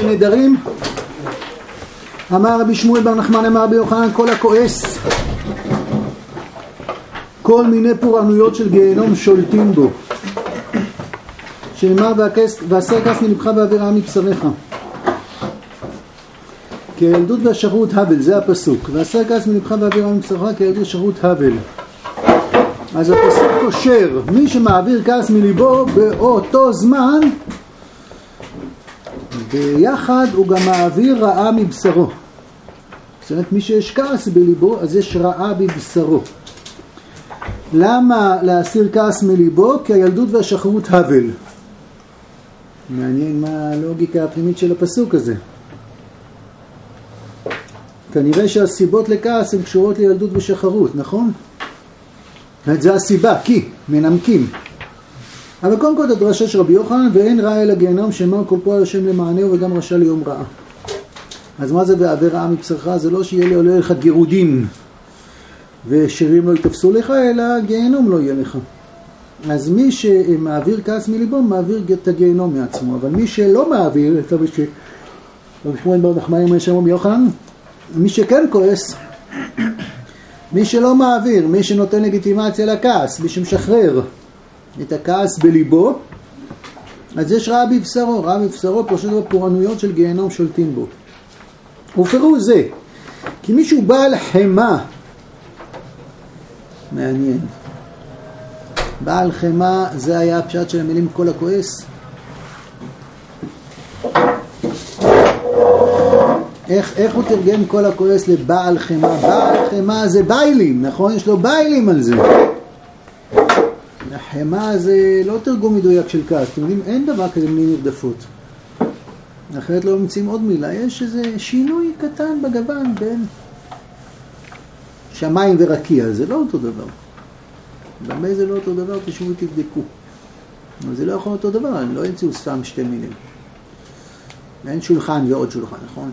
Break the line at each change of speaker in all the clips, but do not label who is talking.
נהדרים? אמר רבי שמואל בר נחמן אמר רבי יוחנן, כל הכועס, כל מיני פורענויות של גיהנום שולטים בו. שאמר והסר כעס מלבך והעביר רעה מבשריך. כי הילדות והשכרות הבל, זה הפסוק. והסר כעס מלבך והעביר רעה מבשריך כי הילדות והשכרות הבל. אז הפסוק קושר, מי שמעביר כעס מליבו באותו זמן, ביחד הוא גם מעביר רעה מבשרו. זאת אומרת, מי שיש כעס בליבו, אז יש רעה בבשרו. למה להסיר כעס מליבו? כי הילדות והשכרות הבל. מעניין מה הלוגיקה הפנימית של הפסוק הזה. כנראה שהסיבות לכעס הן קשורות לילדות ושחרות, נכון? זה הסיבה, כי מנמקים. אבל קודם כל הדרשה של רבי יוחנן, ואין רע אלא גיהנום שאמר כל פועל השם למענהו וגם רשע ליום רעה. אז מה זה והעביר רעה מבשרך? זה לא שיהיה לי עולה לך גירודים ושירים לא יתפסו לך, אלא גיהנום לא יהיה לך. אז מי שמעביר כעס מליבו מעביר את הגיהנום מעצמו, אבל מי שלא מעביר, רבי שמואל בר נחמן אמר רבי יוחנן, מי שכן כועס, מי שלא מעביר, מי שנותן לגיטימציה לכעס, מי שמשחרר את הכעס בליבו, אז יש רעה בבשרו. רעה בבשרו פשוט בפורענויות של גיהנום שולטים בו. ופירוש זה, כי מישהו בעל חמה, מעניין, בעל חמה, זה היה הפשט של המילים כל הכועס. איך הוא תרגם כל הכועס לבעל חמה? בעל חמה זה ביילים, נכון? יש לו ביילים על זה. החמה זה לא תרגום מדויק של כעס. אתם יודעים, אין דבר כזה מילים נרדפות. אחרת לא ממצאים עוד מילה. יש איזה שינוי קטן בגוון בין שמיים ורקיע. זה לא אותו דבר. במה זה לא אותו דבר? תשמעו תבדקו. אבל זה לא יכול אותו דבר. הם לא ימצאו סתם שתי מילים. אין שולחן ועוד שולחן, נכון?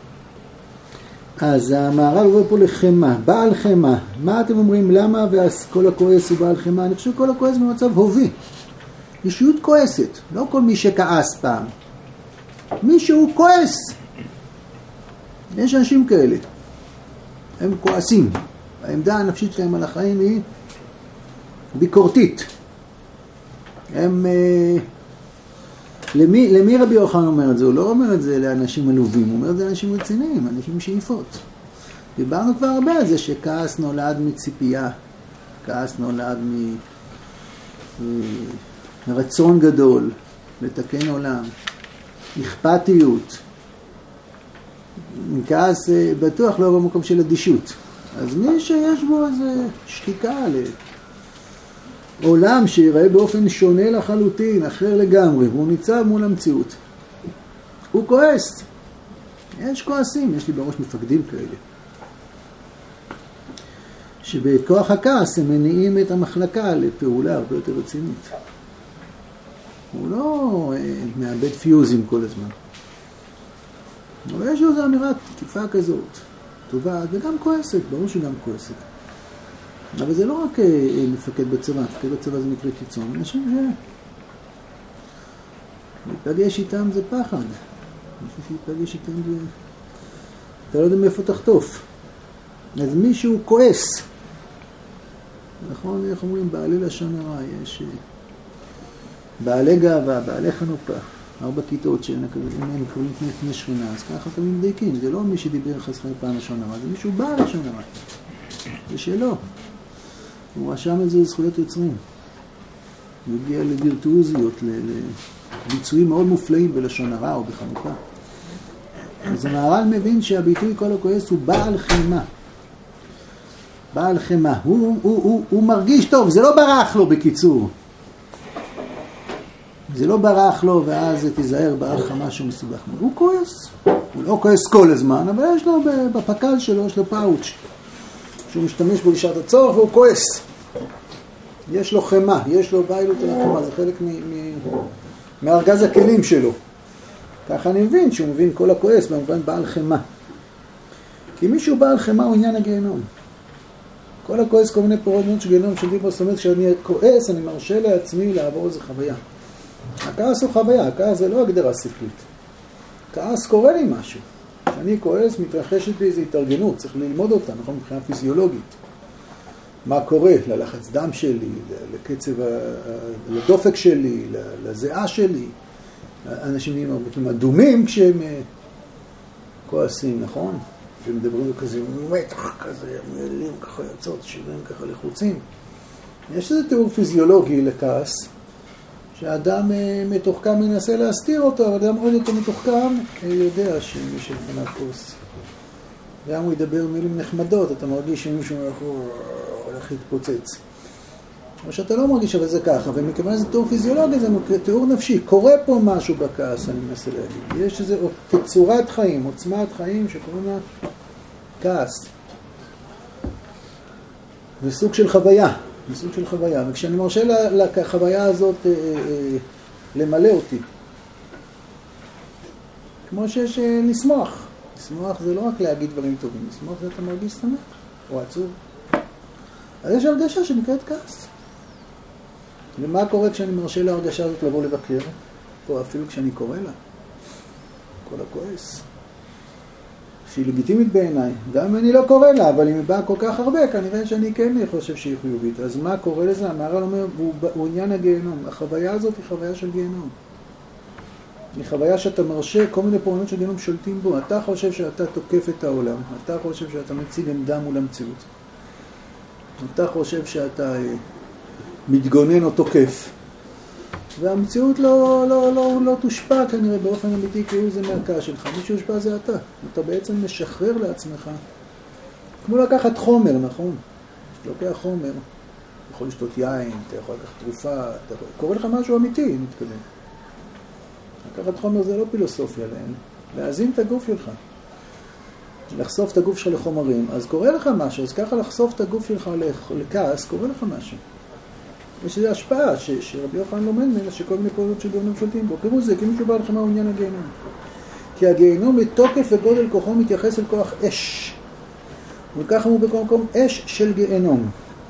אז המהר"ל עובר פה לחמה, בעל חמה. מה אתם אומרים? למה כל הכועס הוא בעל חמה? אני חושב כל הכועס במצב הובי. אישיות כועסת, לא כל מי שכעס פעם. מי שהוא כועס. יש אנשים כאלה. הם כועסים. העמדה הנפשית שלהם על החיים היא ביקורתית. הם... למי רבי יוחנן אומר את זה? הוא לא אומר את זה לאנשים עלובים, הוא אומר את זה לאנשים רציניים, אנשים שאיפות. דיברנו כבר הרבה על זה שכעס נולד מציפייה, כעס נולד מרצון גדול, לתקן עולם, אכפתיות. כעס בטוח לא במקום של אדישות. אז מי שיש בו איזה שתיקה עולם שיראה באופן שונה לחלוטין, אחר לגמרי, והוא ניצב מול המציאות. הוא כועס. יש כועסים, יש לי בראש מפקדים כאלה. שבכוח הכעס הם מניעים את המחלקה לפעולה הרבה יותר רצינית. הוא לא מאבד פיוזים כל הזמן. אבל יש לו איזו אמירה תקיפה כזאת, טובה, וגם כועסת, ברור שגם כועסת. אבל זה לא רק מפקד בצבא, מפקד בצבא זה מקרה קיצון. אנשים להיפגש איתם זה פחד. אנשים להיפגש איתם זה... אתה לא יודע מאיפה תחטוף. אז מישהו כועס. נכון, איך אומרים? בעלי לשון הרע. יש בעלי גאווה, בעלי חנופה. 4 כיתות שהם קוראים לפני שכינה. אז ככה תמיד מדייקים. זה לא מי שדיבר חסכי פעם לשון הרע. זה מישהו בעל לשון הרע. זה שלא. הוא רשם את זה לזכויות יוצרים. הוא הגיע לווירטואוזיות, לביצועים מאוד מופלאים בלשון הרע או בחנוכה. אז המהר"ל מבין שהביטוי כל הכועס הוא בעל חמה. בעל חמה. הוא מרגיש טוב, זה לא ברח לו בקיצור. זה לא ברח לו ואז תיזהר ברח משהו מסובך. הוא כועס. הוא לא כועס כל הזמן, אבל יש לו בפקל שלו, יש לו פאוץ'. שהוא משתמש בו לשעת הצורך והוא כועס. יש לו חמה, יש לו ביילות על החמה, זה חלק מארגז הכלים שלו. ככה אני מבין שהוא מבין כל הכועס במובן בעל חמה. כי מישהו בעל חמה הוא עניין הגיהנום. כל הכועס כל מיני פירות מאוד של גיהנום של דיבור, זאת אומרת כשאני כועס אני מרשה לעצמי לעבור איזו חוויה. הכעס הוא חוויה, הכעס זה לא הגדרה שכלית. כעס קורה לי משהו. אני כועס, מתרחשת בי איזו התארגנות, צריך ללמוד אותה, נכון? מבחינה פיזיולוגית. מה קורה ללחץ דם שלי, לקצב, לדופק שלי, לזיעה שלי. אנשים נהיים אדומים כשהם כועסים, נכון? ומדברים כזה מתח כזה, מילים ככה יוצאות, שירים ככה לחוצים. יש איזה תיאור פיזיולוגי לכעס, שהאדם מתוחכם מנסה להסתיר אותו, אבל אדם עוד יותר מתוחכם יודע שמי שלפניו כוס. גם הוא ידבר מילים נחמדות, אתה מרגיש שמישהו הולך להתפוצץ. או שאתה לא מרגיש, אבל זה ככה, ומכיוון זה תיאור פיזיולוגי, זה תיאור נפשי. קורה פה משהו בכעס, אני מנסה להגיד. יש איזו תצורת חיים, עוצמת חיים שקוראים לה כעס. זה סוג של חוויה. זה סוג של חוויה. וכשאני מרשה לחוויה הזאת למלא אותי, כמו שיש לשמוח. לשמוח זה לא רק להגיד דברים טובים. לשמוח זה אתה מרגיש שמח או עצוב. אז יש הרגשה שנקראת כעס. ומה קורה כשאני מרשה להרגשה הזאת לבוא לבקר? או אפילו כשאני קורא לה. כל הכועס. שהיא לגיטימית בעיניי. גם אם אני לא קורא לה, אבל אם היא באה כל כך הרבה, כנראה שאני כן חושב שהיא חיובית. אז מה קורה לזה? המהר"ל אומר, הוא עניין הגיהנום. החוויה הזאת היא חוויה של גיהנום. היא חוויה שאתה מרשה, כל מיני פעולות של גיהנום שולטים בו. אתה חושב שאתה תוקף את העולם. אתה חושב שאתה מציג עמדה מול המציאות. אתה חושב שאתה מתגונן או תוקף. והמציאות לא תושפע כנראה באופן אמיתי, כאילו זה מרכז שלך. מי שיושפע זה אתה. אתה בעצם משחרר לעצמך. כמו לקחת חומר, נכון? אתה לוקח חומר, אתה יכול לשתות יין, אתה יכול לקחת תרופה, קורא לך משהו אמיתי, מתקדם. לקחת חומר זה לא פילוסופיה להם. להזין את הגוף שלך. לחשוף את הגוף שלך לחומרים, אז קורה לך משהו, אז ככה לחשוף את הגוף שלך לכעס, קורה לך משהו. יש איזו השפעה שרבי יוחנן לומד ממנה, שכל מיני פעולות של גיהנום שולטים בו. כמו זה, כי מישהו בא לך מה עניין הגיהנום. כי הגיהנום בתוקף וגודל כוחו מתייחס אל כוח אש. וככה הוא בכל מקום אש של גיהנום.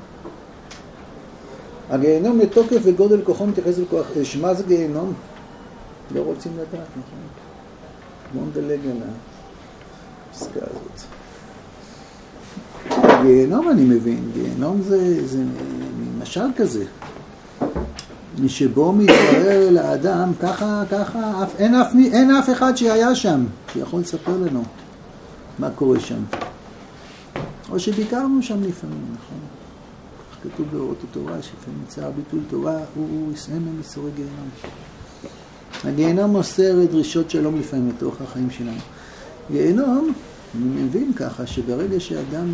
הגיהנום בתוקף וגודל כוחו מתייחס אל כוח אש. מה זה גיהנום? לא רוצים לדעת, נכון? בואו נדלג על הפסקה הזאת. גיהנום אני מבין, גיהנום זה משל כזה, שבו מתברר לאדם ככה, אין אף אחד שהיה שם, שיכול לספר לנו מה קורה שם. או שביקרנו שם לפעמים, נכון? כתוב באורות התורה, שלפעמים צער ביטול תורה, הוא יסיים ממסורי גיהנום. הגיהנום מוסר דרישות שלום לפעמים לתוך החיים שלנו. גיהנום, אני מבין ככה, שברגע שאדם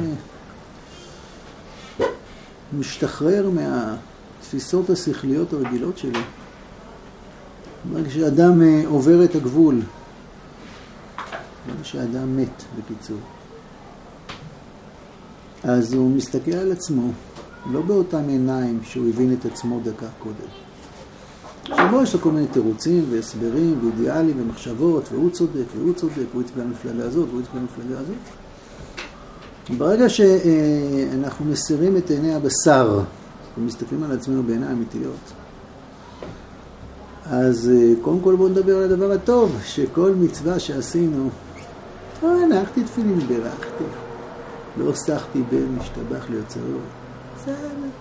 משתחרר מהתפיסות השכליות הרגילות שלו, ברגע שאדם עובר את הגבול, ברגע שאדם מת בקיצור, אז הוא מסתכל על עצמו, לא באותם עיניים שהוא הבין את עצמו דקה קודם. שבו יש לו כל מיני תירוצים והסברים ואידיאלים ומחשבות, והוא צודק, הוא יצביע למפלגה הזאת, והוא יצביע למפלגה הזאת. ברגע שאנחנו מסירים את עיני הבשר ומסתכלים על עצמנו בעיניים אמיתיות, אז קודם כל בואו נדבר על הדבר הטוב, שכל מצווה שעשינו, הנחתי תפילין, בירכתי, לא הוסחתי בין, משתבח ליוצרו, בסדר.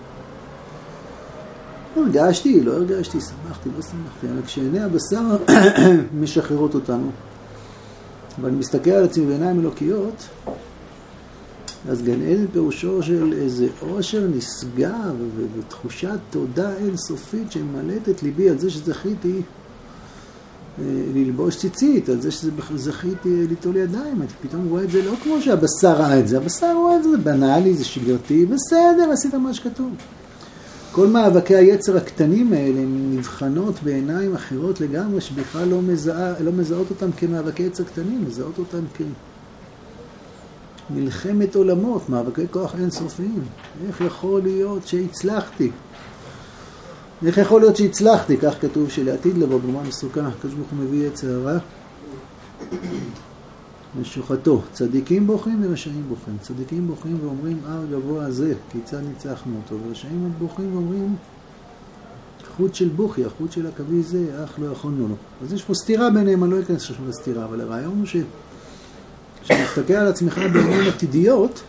הרגשתי, לא הרגשתי, שמחתי, לא שמחתי, אבל כשעיני הבשר משחררות אותנו, ואני מסתכל על עצמי בעיניים אלוקיות, אז גן עדן פירושו של איזה עושר נשגב ותחושת תודה אינסופית שממלאת את ליבי על זה שזכיתי ללבוש ציצית, על זה שזכיתי ליטול ידיים. אתה פתאום רואה את זה לא כמו שהבשר ראה את זה, הבשר רואה את זה, זה בנאלי, זה שגרתי, בסדר, עשית מה שכתוב. כל מאבקי היצר הקטנים האלה הם נבחנות בעיניים אחרות לגמרי, שבכלל לא מזהות אותם כמאבקי יצר קטנים, מזהות אותם מלחמת עולמות, מאבקי כוח אינסופיים. איך יכול להיות שהצלחתי? איך יכול להיות שהצלחתי? כך כתוב שלעתיד לבוא בגמרא מסוכה, הקדוש ברוך הוא מביא יצר הרע משוחתו. צדיקים בוכים ורשעים בוכים. צדיקים בוכים ואומרים, הר גבוה הזה, כיצד ניצחנו אותו? ורשעים בוכים ואומרים, החוט של בוכי, החוט של הקווי זה, אך לא יכולנו לו. אז יש פה סתירה ביניהם, אני לא אכנס שום לסתירה, אבל הרעיון הוא שמסתכל על עצמך בעניין עתידיות,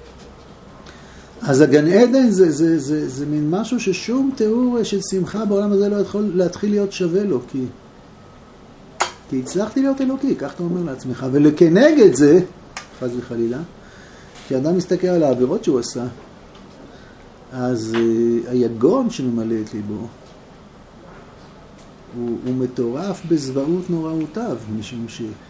אז הגן עדן זה מין משהו ששום תיאור של שמחה בעולם הזה לא יכול להתחיל להיות שווה לו, כי הצלחתי להיות אלוקי, כך אתה אומר לעצמך. ולכנגד זה, חס וחלילה, כי אדם מסתכל על העבירות שהוא עשה, אז היגון שממלא את ליבו, הוא מטורף בזוועות נוראותיו, משום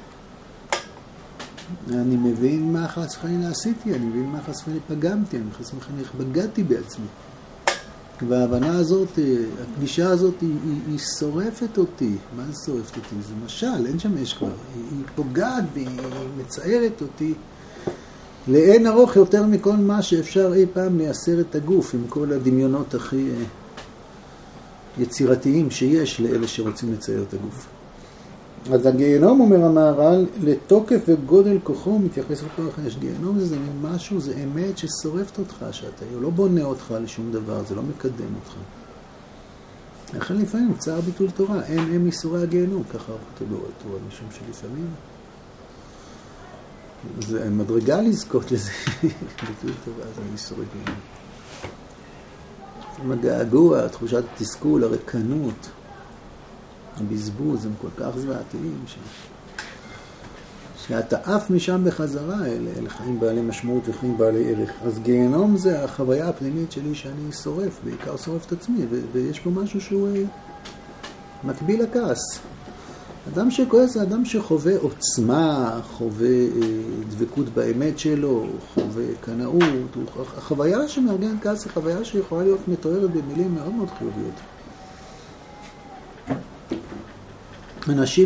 אני מבין מה חס וחלילה עשיתי, אני מבין מה חס וחלילה פגמתי, אני חס וחלילה בגדתי בעצמי. וההבנה הזאת, הפגישה הזאת היא שורפת אותי. מה זה שורפת אותי? זה משל, אין שם אש כבר. היא פוגעת והיא מצערת אותי לאין ארוך יותר מכל מה שאפשר אי פעם לייסר את הגוף, עם כל הדמיונות הכי יצירתיים שיש לאלה שרוצים לצייר את הגוף. אז הגיהנום, אומר המהר"ל, לתוקף וגודל כוחו מתייחס לכוח יש. גיהנום זה משהו, זה אמת ששורפת אותך, שאתה לא בונה אותך לשום דבר, זה לא מקדם אותך. לכן לפעמים צער ביטול תורה, הם ייסורי הגיהנום, ככה כתוב בתורה, משום שלפעמים זה מדרגה לזכות לזה, ביטול תורה זה ייסורי גיהנום. הגעגוע, תחושת התסכול, הריקנות, הבזבוז, הם כל כך זוועתיים שאתה עף משם בחזרה אל חיים בעלי משמעות וחיים בעלי ערך. אז גיהנום זה החוויה הפנימית שלי שאני שורף, בעיקר שורף את עצמי, ויש פה משהו שהוא מקביל לכעס. אדם שכועס זה אדם שחווה עוצמה, חווה דבקות באמת שלו, חווה קנאות. החוויה שמארגן כעס היא חוויה שיכולה להיות מתוארת במילים מאוד מאוד חיוביות. אנשים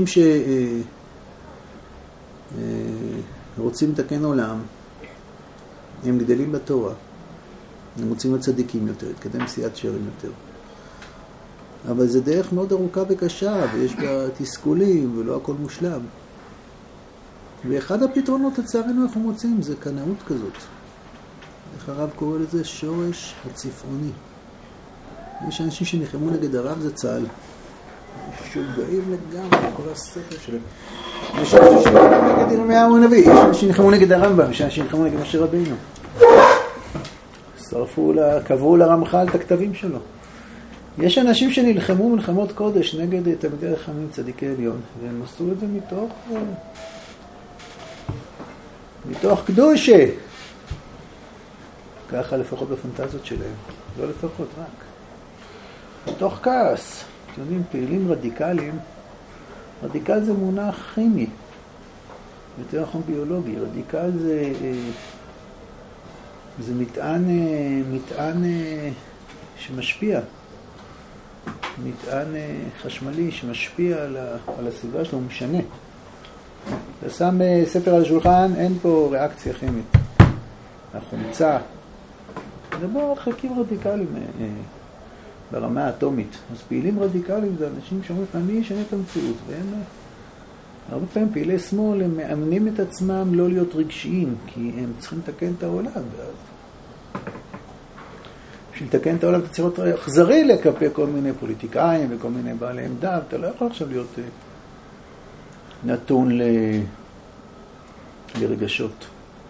שרוצים לתקן עולם, הם גדלים בתורה, הם רוצים להיות צדיקים יותר, להתקדם סיעת שרים יותר. אבל זה דרך מאוד ארוכה וקשה, ויש בה תסכולים, ולא הכל מושלם. ואחד הפתרונות לצערנו אנחנו מוצאים, זה קנאות כזאת. איך הרב קורא לזה? שורש הצפעוני. יש אנשים שנלחמו נגד הרב, זה צה"ל. משוגעים לגמרי, כל הספר שלהם. יש אנשים שנלחמו נגד ירמיהו הנביא, יש אנשים שנלחמו נגד הרמב"ם, יש אנשים שנלחמו נגד משה רבינו. קברו לרמח"ל את הכתבים שלו. יש אנשים שנלחמו מלחמות קודש נגד תלמידי חכמים צדיקי עליון, והם עשו את זה מתוך קדושה. ככה לפחות בפנטזיות שלהם. לא לפחות, רק. מתוך כעס. אתם יודעים, פעילים רדיקליים, רדיקל זה מונח כימי, יותר נכון ביולוגי. רדיקל זה מטען שמשפיע, מטען חשמלי שמשפיע על הסביבה שלו, הוא משנה. אתה שם ספר על השולחן, אין פה ריאקציה כימית. החומצה. מדבר על חלקים רדיקליים ברמה האטומית. אז פעילים רדיקליים זה אנשים שאומרים, אני אשנה את המציאות, והם הרבה פעמים פעילי שמאל, הם מאמנים את עצמם לא להיות רגשיים, כי הם צריכים לתקן את העולם. בשביל לתקן את העולם אתה צריך להיות אכזרי לכלפי כל מיני פוליטיקאים וכל מיני בעלי עמדה, אתה לא יכול עכשיו להיות נתון לרגשות.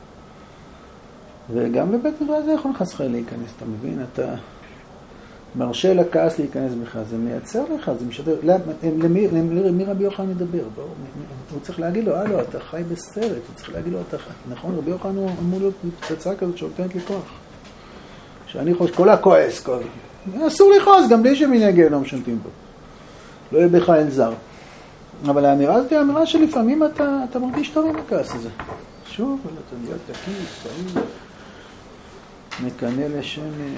וגם לבית מדרש זה יכול חס וחלילה להיכנס, אתה מבין? אתה מרשה לכעס להיכנס בך, זה מייצר לך, זה משדר. למי רבי יוחנן מדבר? הוא צריך להגיד לו, הלו, אתה חי בסרט, הוא צריך להגיד לו, אתה חי. נכון, רבי יוחנן הוא אמור להיות פצצה כזאת שנותנת לי כוח. שאני חושב, כל הכועס, אסור לכעוס, גם בלי שמיני גיהנום שולטים בו. לא יהיה בך אין זר. אבל האמירה הזאת היא האמירה שלפעמים אתה מרגיש טוב עם הכעס הזה. שוב, אתה נהיה תקיף, טעים, מקנה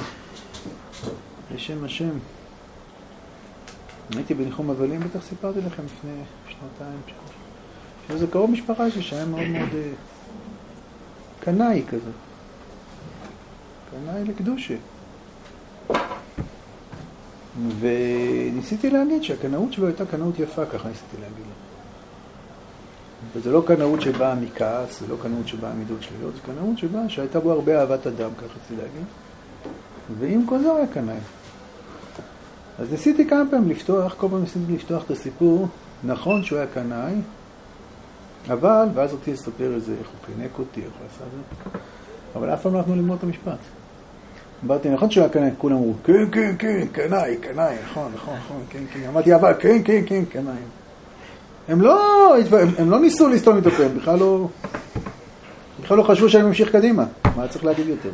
לשם השם. הייתי בניחום אבלים, בטח סיפרתי לכם לפני שנתיים. שזה קרוב משפחה שהיה מאוד מאוד קנאי כזה. קנאי לקדושה. וניסיתי להגיד שהקנאות שלו הייתה קנאות יפה, ככה ניסיתי להגיד לו. וזה לא קנאות שבאה מכעס, זה לא קנאות שבאה מידות שליליות, זה קנאות שבאה שהייתה בו הרבה אהבת אדם, ככה רציתי להגיד. ועם כל זה היה קנאי. אז ניסיתי כמה פעמים לפתוח, כל פעם ניסיתי לפתוח את הסיפור, נכון שהוא היה קנאי, אבל, ואז אותי לספר איזה, איך הוא קינק אותי, איך הוא עשה זה, אבל אף פעם לא נתנו ללמוד את המשפט. אמרתי, נכון שהוא היה קנאי, כולם אמרו, כן, כן, כן, קנאי, קנאי, נכון, נכון, נכון, כן, כן. אמרתי, אבל, כן, כן, כן, קנאי. הם לא ניסו לסתום את הפה, בכלל לא חשבו שאני ממשיך קדימה. מה צריך להגיד יותר?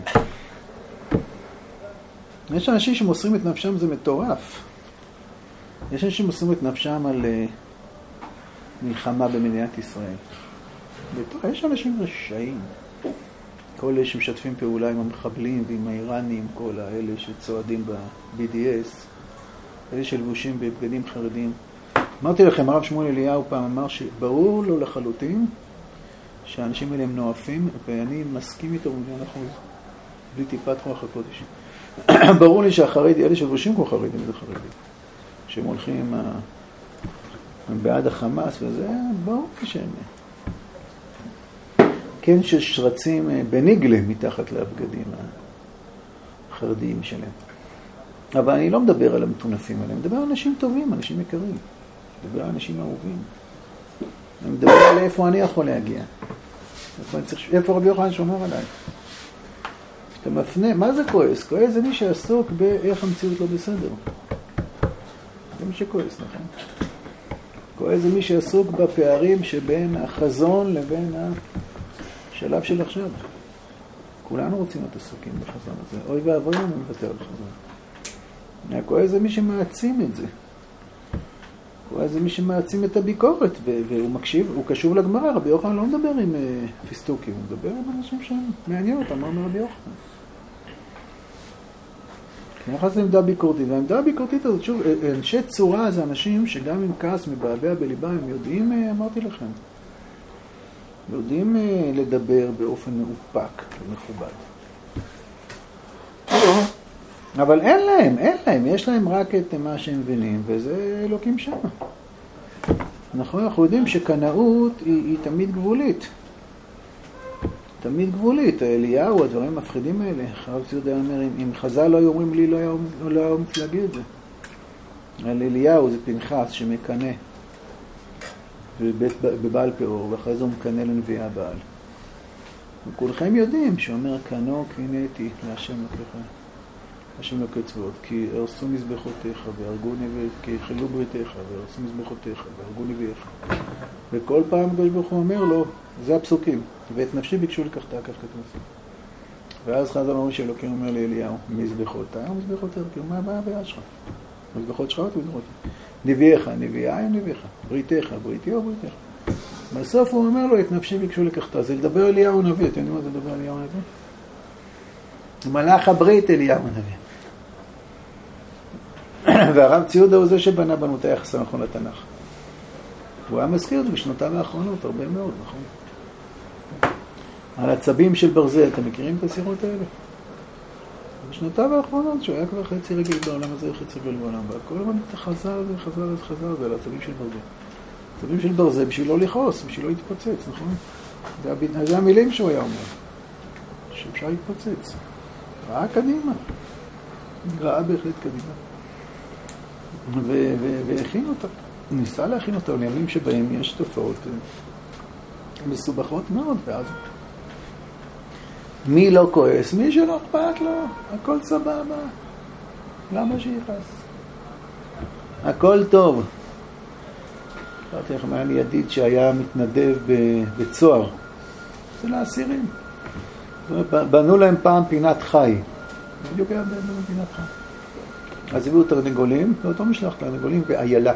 יש אנשים שמוסרים את נפשם, זה מטורף. יש אנשים שמוסרים את נפשם על מלחמה במדינת ישראל. יש אנשים רשעים. כל אלה שמשתפים פעולה עם המחבלים ועם האיראנים, כל האלה שצועדים ב-BDS, אלה שלבושים בבגדים חרדים. אמרתי לכם, הרב שמואל אליהו פעם אמר שברור לו לחלוטין שהאנשים האלה הם נואפים, ואני מסכים איתו במיליון אחוז, בלי טיפת רוח הקודש. ברור לי שהחרדי, אלה שלבושים כמו חרדים, זה חרדים. שהם הולכים הם בעד החמאס וזה, ברור שהם. כן, ששרצים בניגלה מתחת לבגדים החרדיים שלהם. אבל אני לא מדבר על המטונפים האלה, אני מדבר על אנשים טובים, אנשים יקרים. אני מדבר על אנשים אהובים. אני מדבר על איפה אני יכול להגיע. איפה רבי יוחנן שומר עליי. אתה מפנה, מה זה כועס? כועס זה מי שעסוק באיך המציאות לא בסדר. זה מי שכועס, נכון? כועס זה מי שעסוק בפערים שבין החזון לבין השלב של עכשיו. כולנו רוצים להיות עסוקים בחזון הזה. אוי ואבוי לנו מוותר על חזון. הכועס זה מי שמעצים את זה. כועס זה מי שמעצים את הביקורת, והוא מקשיב, הוא קשוב לגמרא. רבי יוחנן לא מדבר עם פיסטוקים, הוא מדבר עם אנשים שמעניין אותם, מה אומר רבי יוחנן. נכנס לעמדה ביקורתית, והעמדה הביקורתית הזאת, שוב, אנשי צורה זה אנשים שגם עם כעס מבעבע בליבה, הם יודעים, אמרתי לכם, יודעים לדבר באופן מאופק ומכובד. אבל אין להם, יש להם רק את מה שהם מבינים, וזה אלוקים שם. אנחנו יודעים שקנאות היא תמיד גבולית. תמיד גבולית, אליהו, הדברים המפחידים האלה. הרב ציודה אומר, אם חז"ל לא היו אומרים לי, לא היה אומץ להגיד את זה. על אליהו זה פנחס שמקנה בבעל פאור, ואחרי זה הוא מקנה לנביאה בעל. וכולכם יודעים שאומר, קנו קינאתי להשם לקחה, השם לקצוות, כי הרסו מזבחותיך והרגו נביאיך, כי חילו בריתיך והרסו מזבחותיך והרגו נביאיך. וכל פעם הקדוש ברוך הוא אומר לו, זה הפסוקים, ואת נפשי ביקשו לקחתה, כך כתוב. ואז חז"ל אומרים שאלוקים אומר לאליהו, מזבחותיי ומזבחותיך, כאילו מה הבעיה שלך? מזבחות שלך ומזבחות. נביאיך, נביאי ונביאיך, בריתיך, בריתי או בריתיך. בסוף הוא אומר לו, את נפשי ביקשו לקחתה. זה לדבר אליהו נביא, אתם יודעים מה זה לדבר אליהו נביא? מלאך הברית אליהו נביא. והרב ציודה הוא זה שבנה בנו את היחס הנכון לתנ"ך. הוא היה מזכיר את זה בשנותיו האחרונות, הרבה מאוד, נכון? על הצבים של ברזל, אתם מכירים את הסירות האלה? בשנותיו האחרונות, שהוא היה כבר חצי רגל בעולם הזה וחצי רגל בעולם, והכל הזמן חזר על זה, על הצבים של ברזל. הצבים של ברזל בשביל לא לכעוס, בשביל לא להתפוצץ, נכון? זה המילים שהוא היה אומר, שאפשר להתפוצץ. ראה קדימה. ראה בהחלט קדימה. והכין אותה. ניסה להכין אותה לימים שבהם יש תופעות מסובכות מאוד, ואז מי לא כועס? מי שלא אכפת לו, הכל סבבה. למה שיחס? הכל טוב. אמרתי לכם, היה לי ידיד שהיה מתנדב בצוהר. זה לאסירים. בנו להם פעם פינת חי. בדיוק היה בנו פינת חי. אז הביאו תרנגולים, ואותו משלח תרנגולים ואיילה.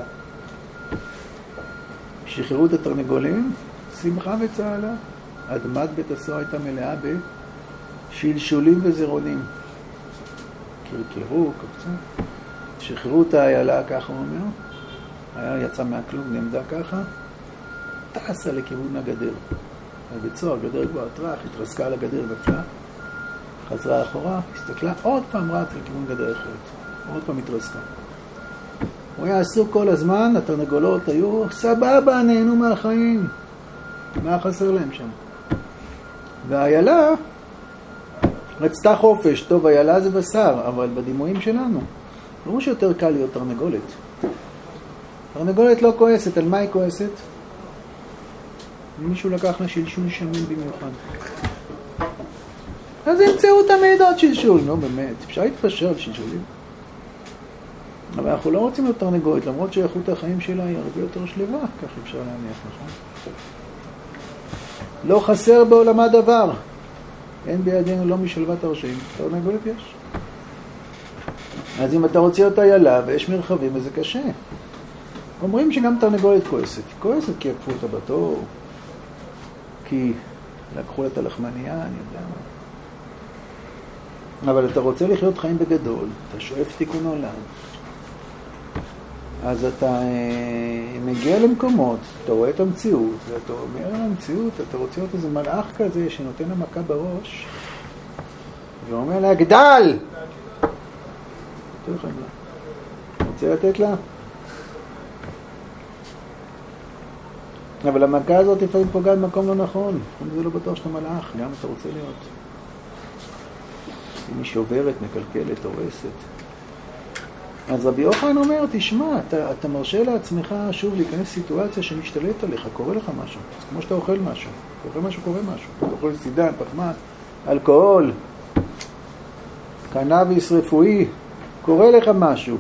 שחררו את התרנגולים, שמחה וצהלה. אדמת בית הסוהר הייתה מלאה בשלשולים וזירונים. קרקרו, קפצו. שחררו את האיילה, ככה הוא אומר. היה יצא מהכלוב, נעמדה ככה. טסה לכיוון הגדר. בית סוהר, גדר כבר טרח, התרסקה על הגדר ופלה. חזרה אחורה, הסתכלה, עוד פעם רץ לכיוון גדר אחרת. עוד פעם התרסקה. הוא היה עסוק כל הזמן, התרנגולות היו סבבה, נהנו מהחיים. מה חסר להם שם? והאיילה רצתה חופש. טוב, האיילה זה בשר, אבל בדימויים שלנו. ברור שיותר קל להיות תרנגולת. תרנגולת לא כועסת, על מה היא כועסת? מישהו לקח לה שלשול שמן במיוחד. אז ימצאו תמיד עוד שלשול. נו באמת, אפשר להתפשר על שלשולים. אבל אנחנו לא רוצים להיות תרנגולת, למרות שאיכות החיים שלה היא הרבה יותר שלווה, כך אפשר להניח, נכון? לא חסר בעולמה דבר. אין בידינו לא משלוות הרשעים. תרנגולת יש. אז אם אתה רוצה אותה ילדה ויש מרחבים, אז זה קשה. אומרים שגם תרנגולת כועסת. כועסת כי עקפו אותה בתור, כי לקחו לה את הלחמניה, אני יודע מה. אבל אתה רוצה לחיות חיים בגדול, אתה שואף תיקון עולם. אז אתה מגיע למקומות, אתה רואה את המציאות, ואתה אומר על המציאות, אתה רוצה להיות איזה מלאך כזה שנותן לה מכה בראש, ואומר לה, גדל! רוצה לתת לה? אבל המכה הזאת לפעמים פוגעת במקום לא נכון. זה לא בטוח שאתה מלאך, גם אתה רוצה להיות. אם היא שוברת, מקלקלת, הורסת. אז רבי יוחנן אומר, תשמע, אתה מרשה לעצמך שוב להיכנס סיטואציה שמשתלט עליך, קורה לך משהו. זה כמו שאתה אוכל משהו. אתה אוכל משהו, קורה משהו. אתה אוכל סידן, פחמן, אלכוהול, קנאביס רפואי, קורה לך משהו.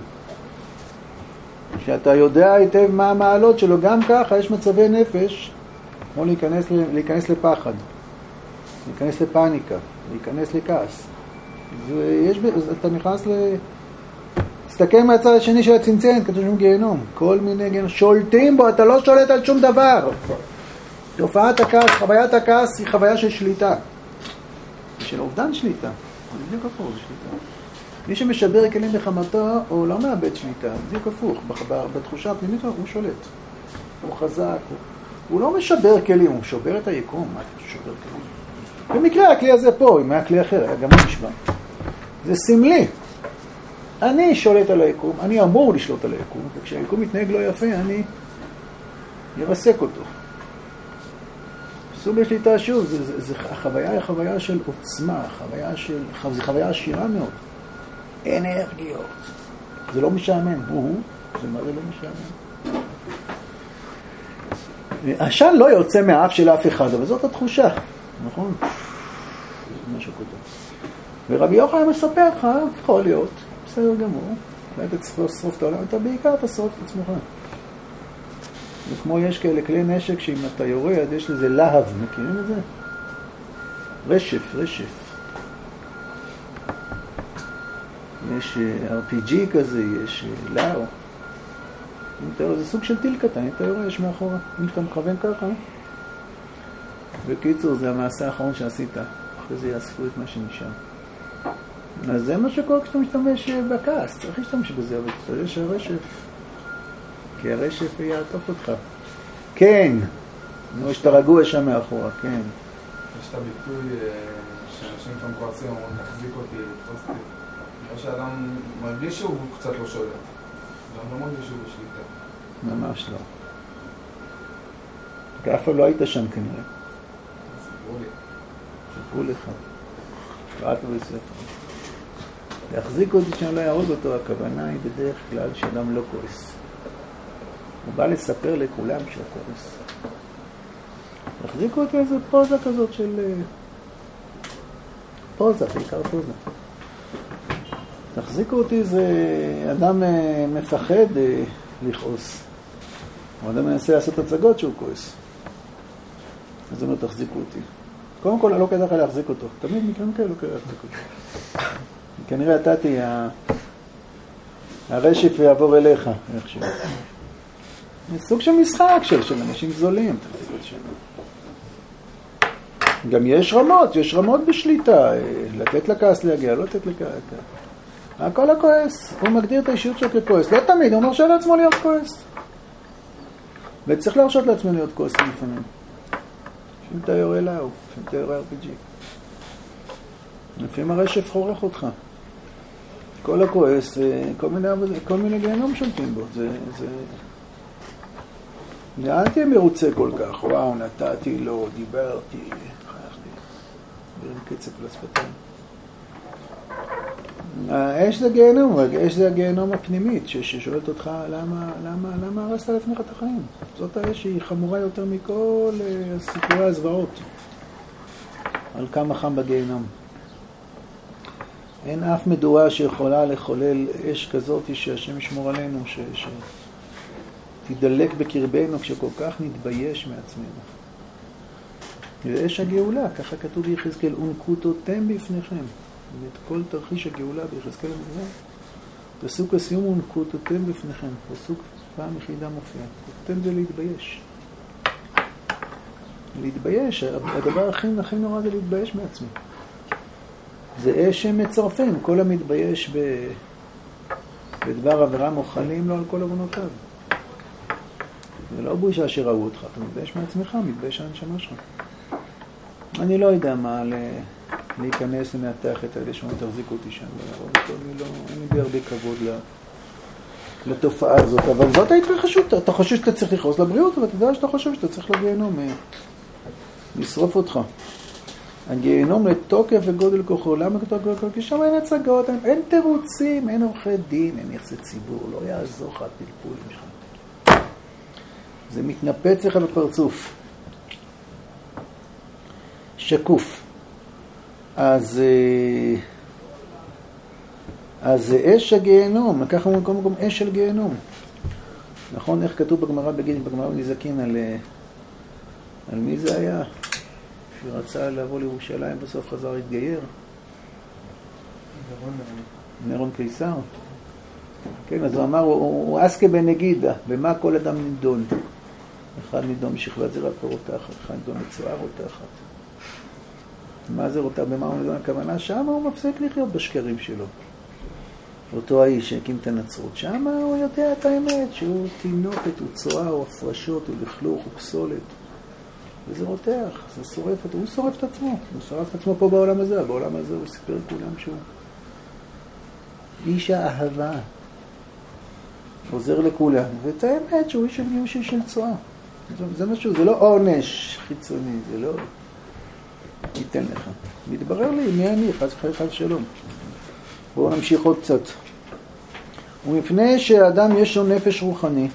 שאתה יודע היטב מה המעלות שלו, גם ככה יש מצבי נפש, כמו להיכנס לפחד, להיכנס לפאניקה, להיכנס לכעס. אתה נכנס תסתכל מהצד השני של הצנצנת, כתוב שם גיהנום, כל מיני גיהנום, שולטים בו, אתה לא שולט על שום דבר. תופעת הכעס, חוויית הכעס היא חוויה של שליטה, של אובדן שליטה. זה בדיוק הפוך, זה שליטה. מי שמשבר כלים בחמתו, הוא לא מאבד שליטה, זה בדיוק הפוך. בתחושה הפנימית הוא שולט. הוא חזק, הוא לא משבר כלים, הוא שובר את היקום. מה אתה שובר כלים? במקרה הכלי הזה פה, אם היה כלי אחר, היה גם נשבר. זה סמלי. אני שולט על היקום, אני אמור לשלוט על היקום, וכשהיקום מתנהג לא יפה, אני ירסק אותו. סוג השליטה, שוב, החוויה היא חוויה של עוצמה, זו חוויה עשירה מאוד. אנרגיות. זה לא משעמם, זה מה זה לא משעמם. העשן לא יוצא מהאף של אף אחד, אבל זאת התחושה, נכון? זה משהו כותב. ורבי יוחנן מספר לך, יכול להיות, בסדר גמור, אתה צריך לשרוף את העולם, אתה בעיקר תשרוף את עצמך. וכמו יש כאלה כלי נשק שאם אתה יורד, יש לזה להב, מכירים את זה? רשף. יש RPG כזה, יש לאו. זה סוג של טיל קטן, אם אתה יורה, יש מאחורה. אם אתה מכוון ככה. בקיצור, זה המעשה האחרון שעשית. אחרי זה יאספו את מה שנשאר. אז זה מה שקורה כשאתה משתמש בכעס. צריך להשתמש בזה, אבל תשתמש שהרשף. כי הרשף יעטוף אותך. כן. או שאתה רגוע שם מאחורה, כן.
יש את הביטוי שאנשים פעם כועסים, אומרים, תחזיק אותי, תחזיק אותי. או שאדם מרגיש שהוא קצת לא שולט. גם לא מרגיש שהוא בשליטה.
ממש לא. כי אף פעם לא היית שם כנראה. סיפרו לך. קראת בספר. להחזיק אותי שאני לא יהרוג אותו, הכוונה היא בדרך כלל שאדם לא כועס. הוא בא לספר לכולם שהוא כועס. להחזיק אותי איזו פוזה כזאת של... פוזה, בעיקר פוזה. תחזיקו אותי, זה אדם מפחד לכעוס. הוא אדם מנסה לעשות הצגות שהוא כועס. אז הוא אומר, תחזיקו אותי. קודם כל, לא כדאי לך להחזיק אותו. תמיד מקרים כאלה לא כדאי להחזיק אותו. כנראה אתה תהיה... הרשף יעבור אליך, איכשהו. זה סוג של משחק של אנשים זולים. תחזיקו את שלנו. גם יש רמות בשליטה. לתת לכעס להגיע, לא לתת לכעס. הכל הכועס, הוא מגדיר את האישיות שלו ככועס. לא תמיד, הוא מרשה לעצמו להיות כועס. וצריך להרשות לעצמו להיות כועס לפעמים. שאם אתה יורה לאו, שאם אתה יורה RPG. לפעמים הרשף חורך אותך. כל הכועס, כל מיני גיהנום שולטים בו. אל תהיה מרוצה כל כך. וואו, נתתי לו, דיברתי, חייכתי. קצף לשפתיים. האש זה גיהנום, האש זה הגיהנום הפנימית, ששואלת אותך למה הרסת לעצמך את החיים. זאת האש שהיא חמורה יותר מכל סיפורי הזוועות. על כמה חם בגיהנום. אין אף מדורה שיכולה לחולל אש כזאת שהשם ישמור עלינו, שתדלק בקרבנו כשכל כך נתבייש מעצמנו. ואש הגאולה, ככה כתוב ביחזקאל, ונקוטותם בפניכם. את כל תרחיש הגאולה ביחזקאל המדבר. פסוק הסיום ונקוטותם בפניכם. פסוק פעם יחידה מופיע. קוטותם זה להתבייש. להתבייש, הדבר הכי נורא זה להתבייש מעצמי. זה אש שמצרפים, כל המתבייש בדבר עבירה מוחלים לו על כל עוונותיו. זה לא בושה שראו אותך, אתה מתבייש מעצמך, מתבייש הנשמה שלך. אני לא יודע מה להיכנס לנתח את האלה שאומרים תחזיקו אותי שם, אין לי בי הרבה כבוד לתופעה הזאת, אבל זאת ההתרחשות. אתה חושב שאתה צריך לכעוס לבריאות, אבל אתה יודע שאתה חושב שאתה צריך לגיהנום, לשרוף אותך. הגיהנום לתוקף וגודל כוחו. למה לתוקף וגודל כוחו? כי שם אין הצגות, אין תירוצים, אין עורכי דין, אין יחסי ציבור, לא יעזור לך פלפולים שלך. זה מתנפץ לך בפרצוף. שקוף. אז אש הגיהנום, ככה אומרים כל מקום אש של גיהנום. נכון, איך כתוב בגמרא בגמרא בנזקין על מי זה היה? שרצה לבוא לירושלים, בסוף חזר להתגייר. נרון קיסר. כן, אז הוא אמר, הוא אסקה בנגידה, במה כל אדם נידון. אחד נידון בשכבת זרע ורותחת, אחד נידון בצועה רותחת. מה זה רותח? במה הוא נידון? הכוונה, שם הוא מפסיק לחיות בשקרים שלו. אותו האיש שהקים את הנצרות. שם הוא יודע את האמת, שהוא תינוקת, הוא צועה, הוא הפרשות, הוא לכלוך, הוא פסולת. וזה רותח, זה שורף אותו, הוא שורף את עצמו. הוא שורף את עצמו פה בעולם הזה, בעולם הזה הוא סיפר לכולם שהוא איש האהבה. עוזר לכולם. ואת האמת שהוא איש של צועה. זה משהו, זה לא עונש חיצוני, זה לא ייתן לך. מתברר לי, מי אני? חס שלום. בואו נמשיך עוד קצת. ומפני שהאדם יש לו נפש רוחני,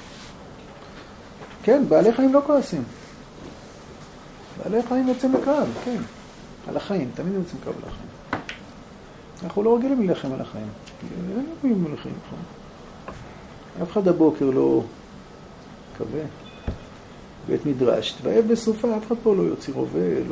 כן, בעלי חיים לא כועסים. בעלי חיים יוצאים לקרב, כן. על החיים, תמיד יוצאים לקרב על החיים. אנחנו לא רגילים ללחם על החיים. אין רגילים ללחם, נכון? אף אחד הבוקר לא קווה. בית מדרש, תבואב בסופה, אף אחד פה לא יוציא רובה, לא...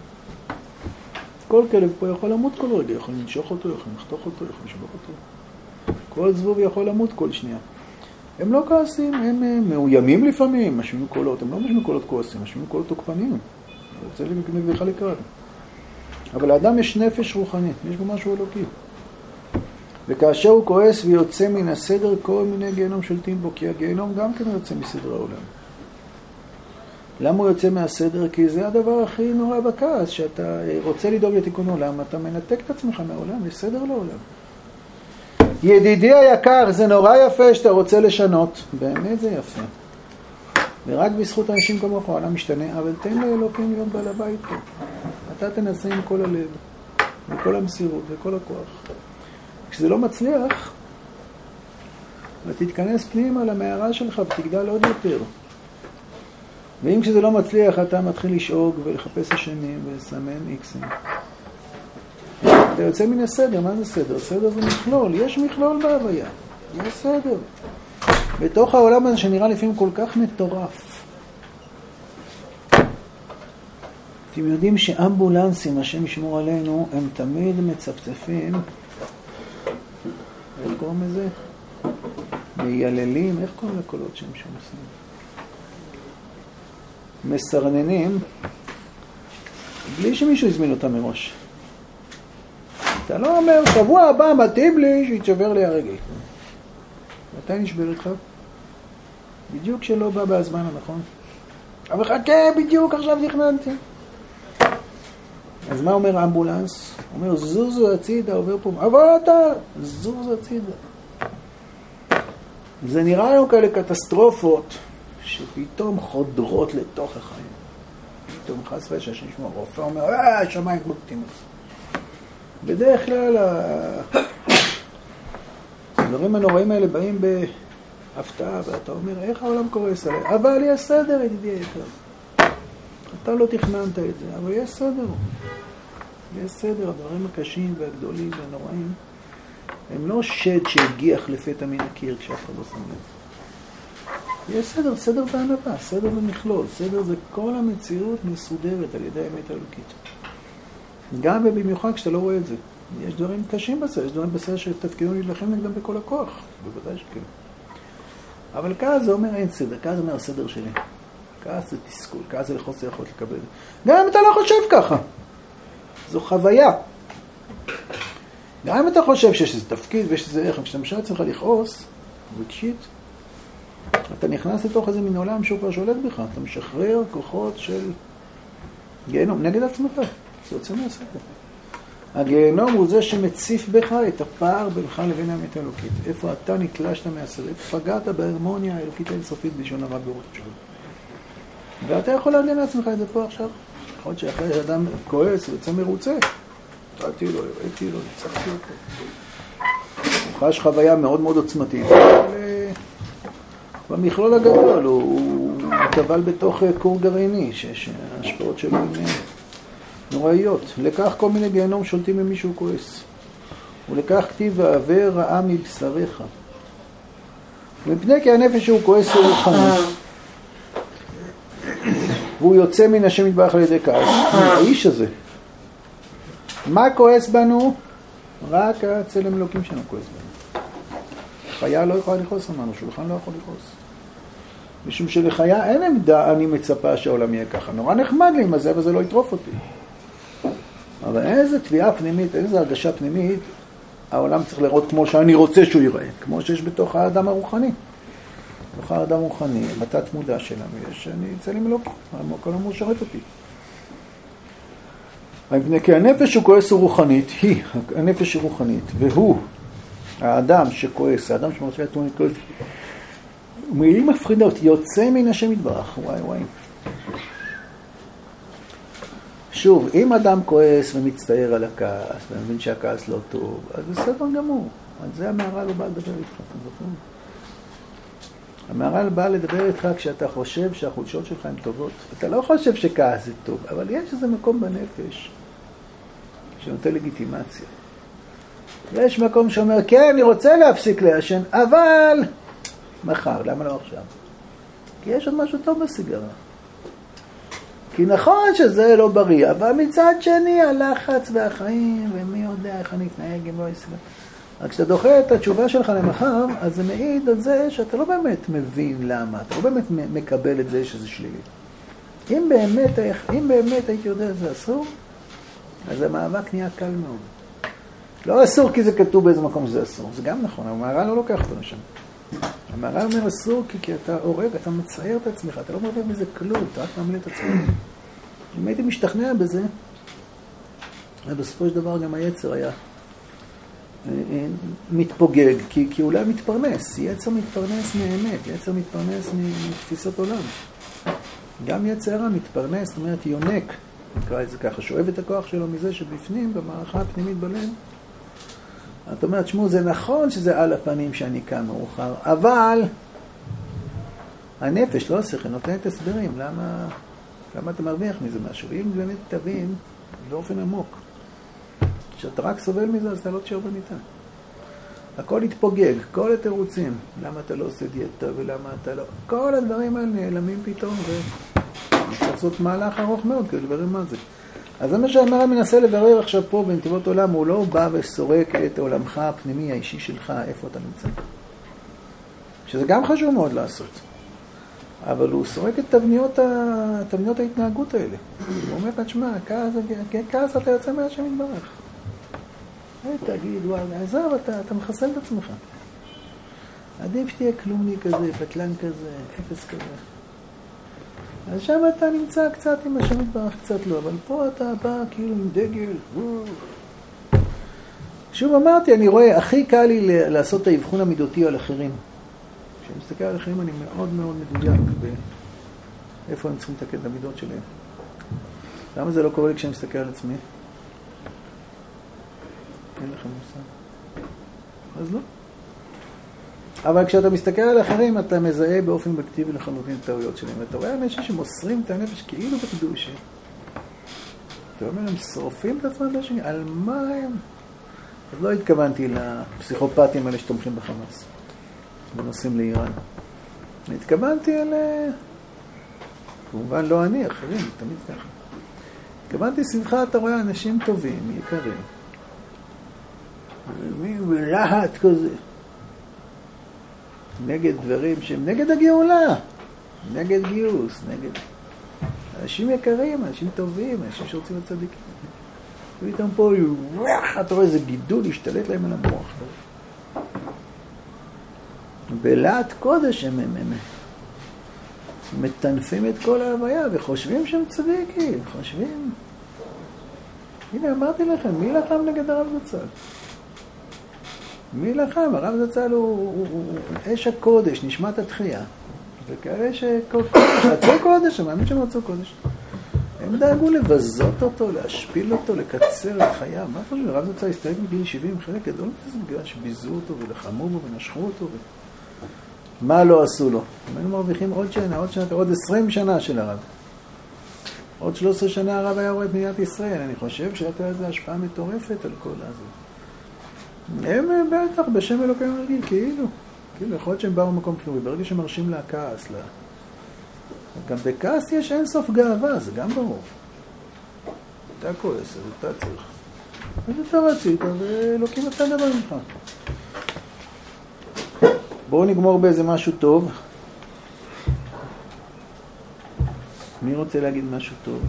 כל כלב פה יכול למות כל רגע, יכול לנשוך אותו, יכול לחתוך אותו, יכול לשלוח אותו. כל זבוב יכול למות כל שנייה. הם לא כועסים, הם מאוימים לפעמים, משמיעים קולות, הם לא משמיעים קולות כועסים, משמיעים קולות תוקפנים. זה יוצא לי נגדך לקרב. אבל לאדם יש נפש רוחנית, יש בו משהו אלוקי. וכאשר הוא כועס ויוצא מן הסדר, כל מיני גיהנום שולטים בו, כי הגיהנום גם כן יוצא מסדר העולם. למה הוא יוצא מהסדר? כי זה הדבר הכי נורא בכעס, שאתה רוצה לדאוג לתיקון עולם, אתה מנתק את עצמך מהעולם, יש סדר לעולם. ידידי היקר, זה נורא יפה שאתה רוצה לשנות, באמת זה יפה. ורק בזכות אנשים כמוך העולם משתנה, אבל תן לאלוקים להיות בעל הבית פה. אתה תנסה עם כל הלב, וכל המסירות, וכל הכוח. כשזה לא מצליח, ותתכנס פנימה למערה שלך ותגדל עוד יותר. ואם כשזה לא מצליח, אתה מתחיל לשאוג ולחפש אשמים ולסמן איקסים. אתה יוצא מן הסדר, מה זה סדר? סדר זה מכלול, יש מכלול בהוויה, יש סדר. בתוך העולם הזה שנראה לפעמים כל כך מטורף. אתם יודעים שאמבולנסים, השם ישמור עלינו, הם תמיד מצפצפים, איך קוראים לזה? מייללים, איך קוראים לקולות שהם שעושים? מסרננים, בלי שמישהו יזמין אותם מראש. אתה לא אומר, שבוע הבא מתאים לי שיתשבר לי הרגל. מתי נשבר איתך? בדיוק שלא בא בהזמן הנכון. אבל חכה, בדיוק עכשיו תכננתי. אז מה אומר האמבולנס? הוא אומר, זוזו הצידה, עובר פה. אבל אתה, זוזו הצידה. זה נראה לנו כאלה קטסטרופות שפתאום חודרות לתוך החיים. פתאום חס ושש נשמע רופא, אומר, שמיים מוקטים. בדרך כלל הדברים הנוראים האלה באים בהפתעה, ואתה אומר, איך העולם קורס עליי? אבל יש סדר, ידידי היקר. אתה לא תכננת את זה, אבל יש סדר. יש סדר, הדברים הקשים והגדולים והנוראים, הם לא שד שהגיח לפתע מן הקיר כשאף אחד לא שם לב. יש סדר, סדר בענבה, סדר במכלול. סדר זה כל המציאות מסודרת על ידי האמת האלוקית. גם ובמיוחד כשאתה לא רואה את זה. יש דברים קשים בסדר, יש דברים בסדר שתפקידו להילחם נגדם בכל הכוח. בוודאי שכן. אבל כעס זה אומר אין סדר, כעס זה אומר הסדר שלי. כעס זה תסכול, כעס זה לחוסר יכולת לקבל את זה. גם אם אתה לא חושב ככה. זו חוויה. גם אם אתה חושב שיש איזה תפקיד ויש איזה ערך, כשאתה משאר צריכה לכעוס, רגשית, אתה נכנס לתוך איזה מין עולם שהוא כבר שולט בך. אתה משחרר כוחות של גיהנום נגד עצמך. זה יוצא מהסדר. הגיהנום הוא זה שמציף בך את הפער בינך לבין האמת האלוקית. איפה אתה נתלשת מהסדר, פגעת בהרמוניה האלוקית האינסופית בלשון הרע באורך שלו. ואתה יכול להגן לעצמך את זה פה עכשיו. יכול להיות שאחרי שאדם כועס ויוצא מרוצה, ראיתי לו, ניצחתי אותו. הוא חש חוויה מאוד מאוד עוצמתית. במכלול הגדול הוא טבל בתוך כור גרעיני, שההשפעות שלו הן נוראיות. לכך כל מיני גיהנום שולטים ממישהו כועס. ולכך כתיב ועבר רעה מבשריך. ומפני כי הנפש שהוא כועס הוא רוחני. והוא יוצא מן השם יתברך על ידי כעס. האיש הזה. מה כועס בנו? רק הצלם אלוקים שלנו כועס בנו. חיה לא יכולה לכעוס אמרנו, שולחן לא יכול לכעוס. משום שלחיה אין עמדה, אני מצפה שהעולם יהיה ככה. נורא נחמד לי עם הזה, אבל זה לא יטרוף אותי. אבל איזה תביעה פנימית, איזה הרגשה פנימית, העולם צריך לראות כמו שאני רוצה שהוא ייראה. כמו שיש בתוך האדם הרוחני. בתוך האדם הרוחני, בתת מודע שלנו, יש אני צלם אלוקים. כל המור שרת אותי. מפני כי הנפש הוא כועס הוא רוחנית, היא, הנפש היא רוחנית, והוא, האדם שכועס, האדם שמרצה את תמונת כועס, מילים מפחידות, יוצא מן השם יתברך, וואי. שוב, אם אדם כועס ומצטער על הכעס, ומבין שהכעס לא טוב, אז בסדר גמור. אז זה המהר"ל לא בא לדבר איתך, אתם זוכרים? המהר"ל בא לדבר איתך כשאתה חושב שהחולשות שלך הן טובות. אתה לא חושב שכעס זה טוב, אבל יש איזה מקום בנפש שנותן לגיטימציה. יש מקום שאומר, כן, אני רוצה להפסיק לעשן, אבל מחר, למה לא עכשיו? כי יש עוד משהו טוב בסיגרה. כי נכון שזה לא בריא, אבל מצד שני הלחץ והחיים, ומי יודע איך אני אתנהג אם לא יסגר. רק כשאתה דוחה את התשובה שלך למחר, אז זה מעיד על זה שאתה לא באמת מבין למה, אתה לא באמת מקבל את זה שזה שלילי. אם באמת הייתי יודע שזה אסור, אז המאבק נהיה קל מאוד. לא אסור כי זה כתוב באיזה מקום שזה אסור, זה גם נכון, המהר"ל לא לוקח אותו לשם. המהר"ל אומר אסור כי אתה הורג, אתה מצייר את עצמך, אתה לא מרוויח מזה כלום, אתה רק ממלא את עצמך. אם הייתי משתכנע בזה, בסופו של דבר גם היצר היה מתפוגג, כי אולי מתפרנס, יצר מתפרנס מאמת, יצר מתפרנס מתפיסת עולם. גם יצר מתפרנס, זאת אומרת יונק, נקרא את זה ככה, שואב את הכוח שלו מזה שבפנים, במערכה הפנימית בלב. את אומרת, שמו, זה נכון שזה על הפנים שאני כאן מאוחר, אבל הנפש, לא השכל, נותנת הסברים, למה אתה מרוויח מזה משהו? אם באמת תבין באופן עמוק, כשאתה רק סובל מזה, אז אתה לא תשאר במיטה. הכל יתפוגג, כל התירוצים, למה אתה לא עושה דיאטה ולמה אתה לא... כל הדברים האלה נעלמים פתאום, וצריך לעשות מהלך ארוך מאוד כדי לברר מה זה. אז זה מה שהמהר"ל מנסה לברר עכשיו פה בנתיבות עולם, הוא לא בא וסורק את עולמך הפנימי האישי שלך, איפה אתה נמצא. שזה גם חשוב מאוד לעשות. אבל הוא סורק את תבניות ההתנהגות האלה. הוא אומר, תשמע, כעס אתה יוצא מהשם יתברך. תגיד, וואלה, עזוב, אתה מחסל את עצמך. עדיף שתהיה כלומני כזה, פטלן כזה, אפס כזה. אז שם אתה נמצא קצת עם השם יתברך, קצת לא, אבל פה אתה בא כאילו עם דגל. שוב אמרתי, אני רואה, הכי קל לי לעשות את האבחון המידותי על אחרים. כשאני מסתכל על אחרים אני מאוד מאוד מדויק באיפה הם צריכים לתקן את המידות שלהם. למה זה לא קורה לי כשאני מסתכל על עצמי? אין לך מושג. אז לא. אבל כשאתה מסתכל על אחרים, אתה מזהה באופן אובייקטיבי לחלוטין טעויות שלהם. אתה רואה אנשים שמוסרים את הנפש כאילו בקדושה. אתה אומר, הם שורפים את עצמם בשני, על מה הם? אז לא התכוונתי לפסיכופטים האלה שתומכים בחמאס, ונוסעים לאיראן. התכוונתי על... כמובן לא אני, אחרים, תמיד ככה. התכוונתי שמחה, אתה רואה אנשים טובים, יקרים. ולהט כזה. נגד דברים שהם נגד הגאולה, נגד גיוס, נגד... אנשים יקרים, אנשים טובים, אנשים שרוצים לצדיקים. ואיתם פה, אתה רואה איזה גידול, השתלט להם על המוח. בלהט קודש הם מטנפים את כל ההוויה וחושבים שהם צדיקים, חושבים. הנה אמרתי לכם, מי לחם נגד הרב זצ"ל? מי לחם? הרב זצ"ל הוא אש הקודש, נשמת התחייה. וכאלה שרצו קודש, אני מאמין שהם רצו קודש. הם דאגו לבזות אותו, להשפיל אותו, לקצר את חייו. מה אתה חושב? הרב זצ"ל הסתייג מגיל 70, חלק גדול מזה, בגלל שביזו אותו ולחמו בו ונשכו אותו. מה לא עשו לו? היינו מרוויחים עוד שנה, עוד 20 שנה של הרב. עוד 13 שנה הרב היה רואה את מדינת ישראל. אני חושב שהייתה איזו השפעה מטורפת על כל הזה. הם בטח בשם אלוקים הרגיל, כאילו יכול להיות שהם באו במקום כלומי, ברגע שמרשים לכעס, גם בכעס יש אין סוף גאווה, זה גם ברור. אתה כועס, אתה צריך. אז אתה רצית, ואלוקים אתה דבר ממך. בואו נגמור באיזה משהו טוב. מי רוצה להגיד משהו טוב?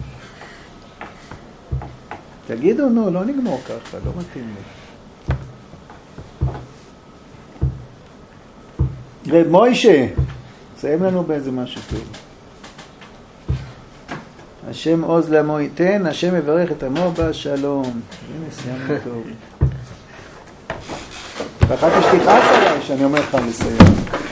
תגידו, לא נגמור ככה, לא מתאים לי. רב מוישה, סיים לנו באיזה משהו טוב. השם עוז לעמו ייתן, השם מברך את עמו בשלום. הנה, סיימנו טוב. ואחר כך שתכעס עליי שאני אומר לך לסיים.